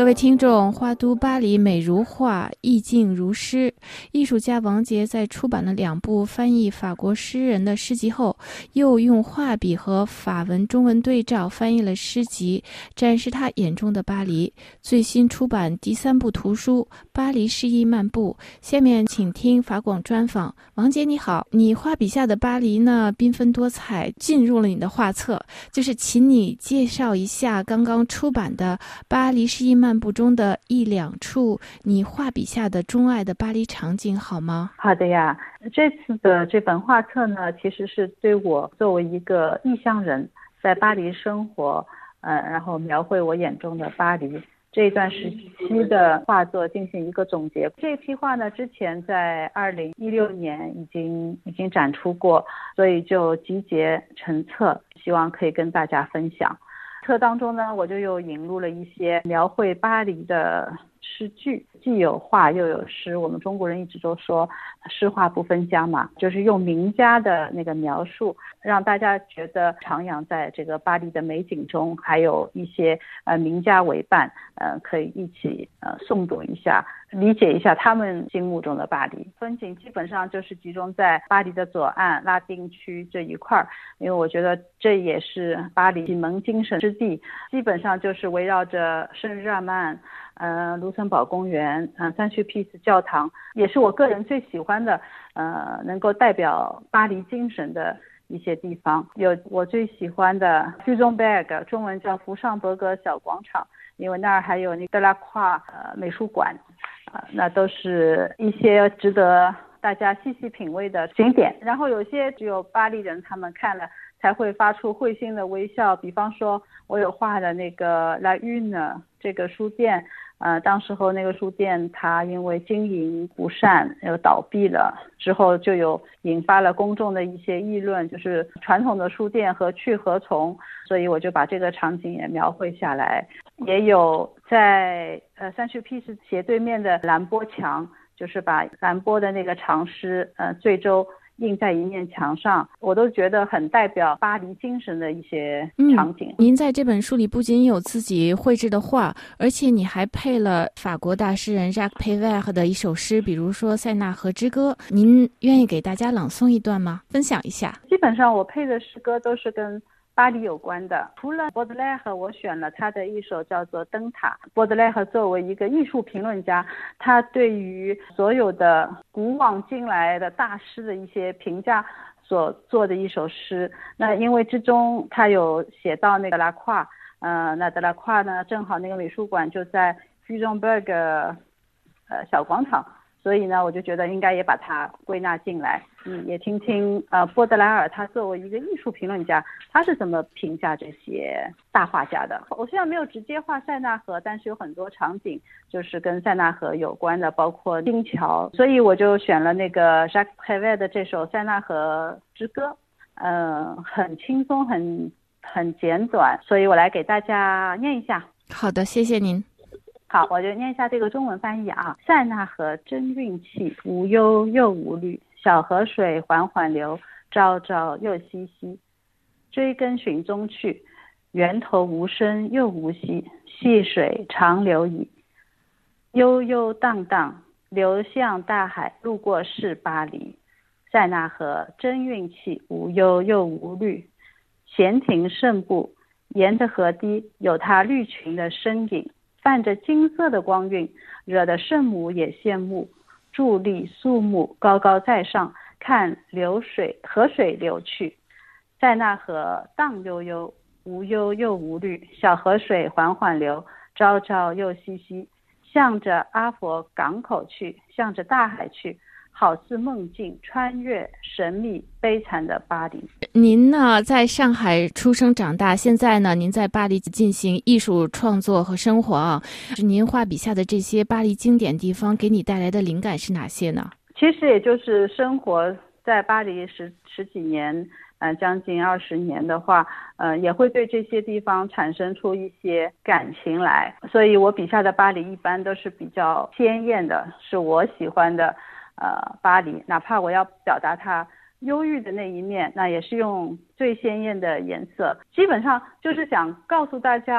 位听众，花都巴黎美如画，意境如诗。艺术家王杰在出版了2部翻译法国诗人的诗集后，又用画笔和法文中文对照翻译了诗集，展示他眼中的巴黎。最新出版第3部图书《巴黎诗意漫步》。下面请听法广专访。王杰你好，你画笔下的巴黎呢，缤纷多彩，进入了你的画册，就是请你介绍一下刚刚出版的《巴黎诗意漫步》中的1、2处你画笔下的钟爱的巴黎场景好吗？ 好的呀，这次的这本画册呢，其实是对我作为一个异乡人在巴黎生活，然后描绘我眼中的巴黎这一段时期的画作进行一个总结。这批画呢，之前在2016年已经展出过，所以就集结成册，希望可以跟大家分享。册当中呢，我就又引入了一些描绘巴黎的诗句，既有画又有诗。我们中国人一直都说诗画不分家嘛，就是用名家的那个描述，让大家觉得徜徉在这个巴黎的美景中，还有一些名家为伴，可以一起诵读一下，理解一下他们心目中的巴黎。风景基本上就是集中在巴黎的左岸拉丁区这一块，因为我觉得这也是巴黎启蒙精神之地，基本上就是围绕着圣日耳曼、卢森堡公园、三区 Peace 教堂，也是我个人最喜欢的能够代表巴黎精神的一些地方。有我最喜欢的 Fusonberg， 中文叫福尚伯格小广场，因为那儿还有那德拉夸美术馆，那都是一些值得大家细细品味的景点。然后有些只有巴黎人他们看了才会发出会心的微笑，比方说我有画的那个 La Une 这个书店，当时候那个书店它因为经营不善又倒闭了，之后就有引发了公众的一些议论，就是传统的书店何去何从，所以我就把这个场景也描绘下来。也有在三区 Peace 斜对面的兰波墙，就是把兰波的那个长诗最周印在一面墙上，我都觉得很代表巴黎精神的一些场景。 您在这本书里不仅有自己绘制的画，而且你还配了法国大诗人 Jacques Prévert 的一首诗，比如说《塞纳河之歌》，您愿意给大家朗诵一段吗？分享一下。 基本上我配的诗歌都是跟巴黎有关的，除了波德莱尔，我选了他的一首叫做《灯塔》。波德莱尔作为一个艺术评论家，他对于所有的古往今来的大师的一些评价所做的一首诗。那因为之中他有写到那个拉胯，那德拉胯呢，正好那个美术馆就在 Fusonberg 小广场，所以呢，我就觉得应该也把它归纳进来。也听听波德莱尔他作为一个艺术评论家，他是怎么评价这些大画家的。我虽然没有直接画塞纳河，但是有很多场景就是跟塞纳河有关的，包括金桥，所以我就选了那个 Jacques Prévert 的这首《塞纳河之歌》，很轻松，很简短，所以我来给大家念一下。 好的，谢谢您。 好，我就念一下这个中文翻译啊。塞纳河真运气，无忧又无虑，小河水缓缓流，朝朝又夕夕。追根寻踪去，源头无声又无息，细水长流矣。悠悠荡荡，流向大海，路过是巴黎。塞纳河真运气，无忧又无虑，闲庭胜步，沿着河堤有它绿裙的身影，泛着金色的光晕，惹得圣母也羡慕，伫立肃穆，高高在上，看河水流去。塞纳河荡悠悠，无忧又无虑，小河水缓缓流，朝朝又夕夕。向着阿佛港口去，向着大海去，好似梦境，穿越神秘悲惨的巴黎。 您呢，在上海出生长大，现在呢，您在巴黎进行艺术创作和生活啊。您画笔下的这些巴黎经典地方，给你带来的灵感是哪些呢？ 其实也就是生活在巴黎十几年，将近20年的话，也会对这些地方产生出一些感情来。所以我笔下的巴黎一般都是比较鲜艳的，是我喜欢的巴黎，哪怕我要表达它忧郁的那一面，那也是用最鲜艳的颜色。基本上就是想告诉大家，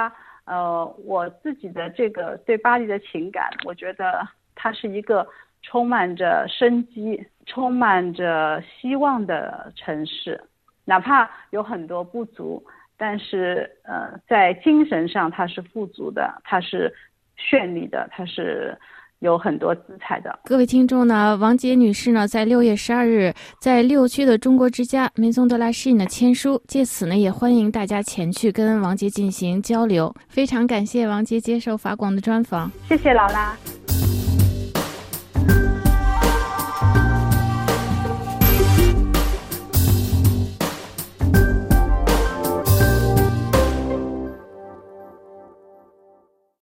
我自己的这个对巴黎的情感，我觉得它是一个充满着生机、充满着希望的城市，哪怕有很多不足，但是在精神上它是富足的，它是绚丽的，它是有很多姿彩的。 各位听众呢，王杰女士呢，在6月12日在6区的中国之家梅宗德拉诗印的签书，借此呢，也欢迎大家前去跟王杰进行交流。非常感谢王杰接受法广的专访， 谢谢劳拉。